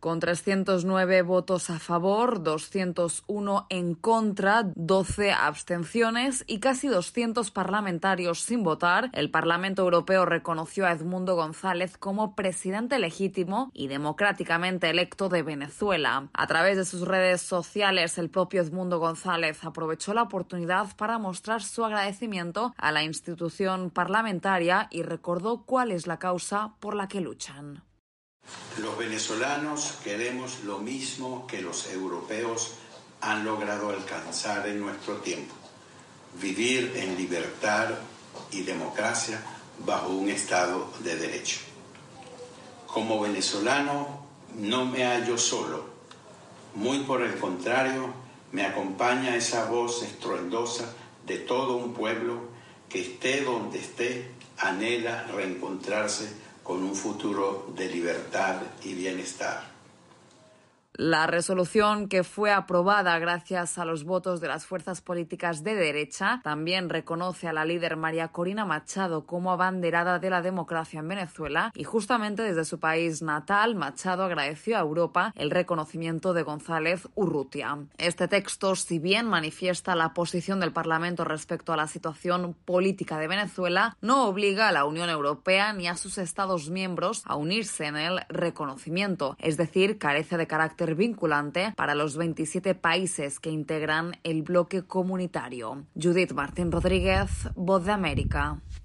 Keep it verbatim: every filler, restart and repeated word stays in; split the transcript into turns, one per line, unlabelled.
Con trescientos nueve votos a favor, doscientos uno en contra, doce abstenciones y casi doscientos parlamentarios sin votar, el Parlamento Europeo reconoció a Edmundo González como presidente legítimo y democráticamente electo de Venezuela. A través de sus redes sociales, el propio Edmundo González aprovechó la oportunidad para mostrar su agradecimiento a la institución parlamentaria y recordó cuál es la causa por la que luchan.
Los venezolanos queremos lo mismo que los europeos han logrado alcanzar en nuestro tiempo: vivir en libertad y democracia bajo un Estado de Derecho. Como venezolano no me hallo solo, muy por el contrario, me acompaña esa voz estruendosa de todo un pueblo que, esté donde esté, anhela reencontrarse con un futuro de libertad y bienestar.
La resolución, que fue aprobada gracias a los votos de las fuerzas políticas de derecha, también reconoce a la líder María Corina Machado como abanderada de la democracia en Venezuela, y justamente desde su país natal, Machado agradeció a Europa el reconocimiento de González Urrutia. Este texto, si bien manifiesta la posición del Parlamento respecto a la situación política de Venezuela, no obliga a la Unión Europea ni a sus Estados miembros a unirse en el reconocimiento, es decir, carece de carácter vinculante para los veintisiete países que integran el bloque comunitario. Judith Martín Rodríguez, Voz de América.